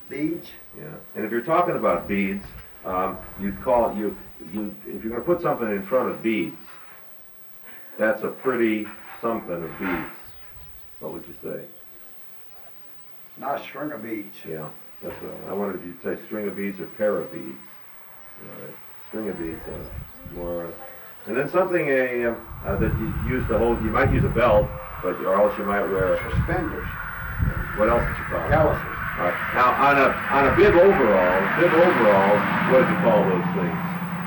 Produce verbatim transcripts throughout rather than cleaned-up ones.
Beads? Yeah. And if you're talking about beads, um, you'd call you you if you're going to put something in front of beads, that's a pretty something of beads. What would you say? Not a string of beads. Yeah, that's what I, I wanted you to say string of beads or pair of beads. You know, that string of beads, uh, more. Uh, and then something a uh, uh, that you use to hold. You might use a belt, but or else you might wear suspenders. What else did you call them? Galluses. All right. Now on a on a bib overall, bib overalls, what did you call those things?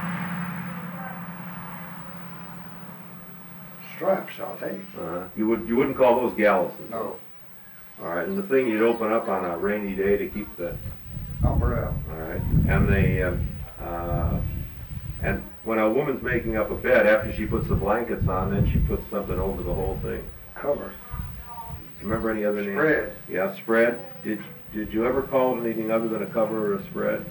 Straps, I think. Uh, you would you wouldn't call those galluses. No. All right, and the thing you'd open up on a rainy day to keep the umbrella. All right, and the uh, uh, and when a woman's making up a bed, after she puts the blankets on, then she puts something over the whole thing. Cover. Remember any other name? Spread. Yeah, spread. Did did you ever call it anything other than a cover or a spread?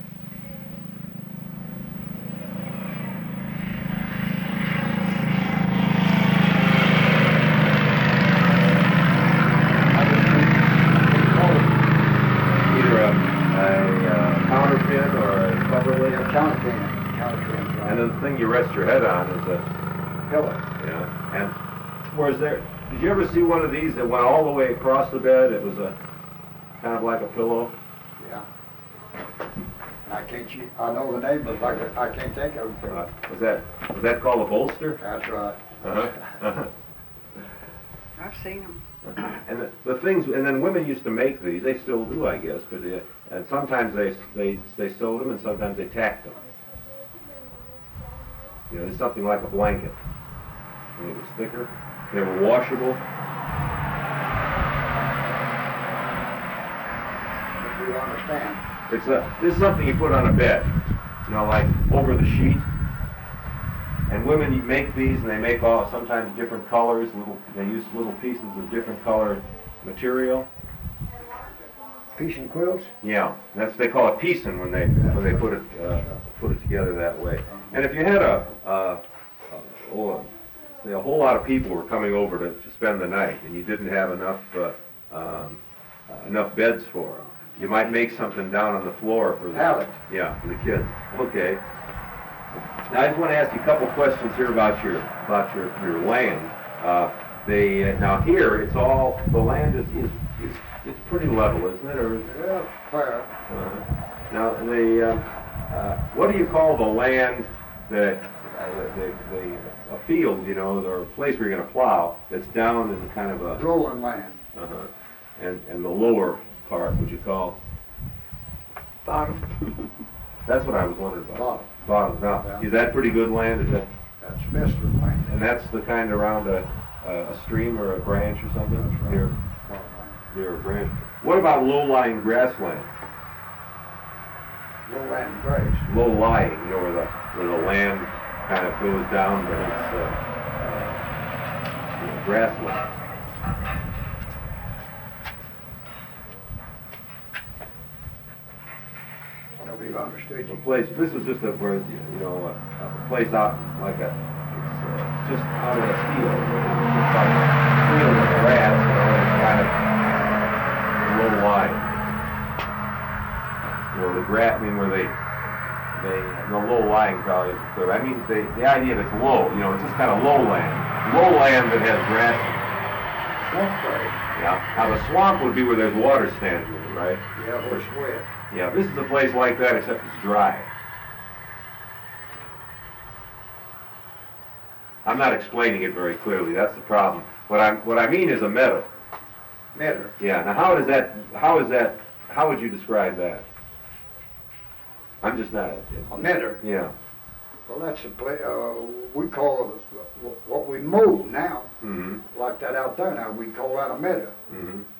And then the thing you rest your head on is a pillow. Yeah. And was there? Did you ever see one of these that went all the way across the bed? It was a kind of like a pillow. Yeah. I can't. I know the name, but I, I can't think of it. Uh, was that was that called a bolster? That's right. Uh-huh. Uh-huh. I've seen them. And the, the things, and then women used to make these. They still do, I guess. But they, and sometimes they they they sewed them, and sometimes they tacked them. You know, it's something like a blanket. And it was thicker. They were washable. If you understand. It's a, this is something you put on a bed, you know, like over the sheet. And women, you make these, and they make all sometimes different colors. Little, they use little pieces of different colored material. Piecing quilts. Yeah, that's they call it piecing when they when they put it uh, put it together that way. And if you had a, a, a oh, say a whole lot of people were coming over to, to spend the night, and you didn't have enough uh, um, uh, enough beds for them, you might make something down on the floor for the pallet. Yeah, for the kids. Okay. Now I just want to ask you a couple questions here about your about your your land. Uh, they uh, now here it's all the land is is, is it's pretty level, isn't it? Or yeah, fair. Uh, now the uh, uh, what do you call the land that uh, the, the a field, you know, or a place where you're going to plow that's down in kind of a rolling land. Uh-huh. And and the lower part, would you call bottom? That's what I was wondering about. Bottom. Bottom. Now, Yeah. is that pretty good land? Is that? That's mister land. And that's the kind around a a stream or a branch or something? That's right. Near, near a branch. What about low-lying grassland? Low-lying grass. Low-lying, you know, where the where the land kind of goes down, but it's uh, uh, you know, grassland. Nobody understood you. A place. This is just a where you know a, a place out like a it's uh, just out in a field. It's like a field with grass, you know, and it's kind of low lying. Where the grass, I mean, where they they no low lying probably isn't good. I mean, they, the idea that it's low, you know, it's just kind of low land, low land that has grass in it. Swamp grass. Yeah. Now the swamp would be where there's water standing in it, right? Yeah, or sweat. Yeah, this is a place like that, except it's dry. I'm not explaining it very clearly. That's the problem. What I'm, what I mean is a meadow. Meadow. Yeah. Now, how does that? How is that? How would you describe that? I'm just not. A meadow. Yeah. Well, that's a place. Uh, we call it what we mow now. Mm-hmm. Like that out there now. We call that a meadow. Mm-hmm.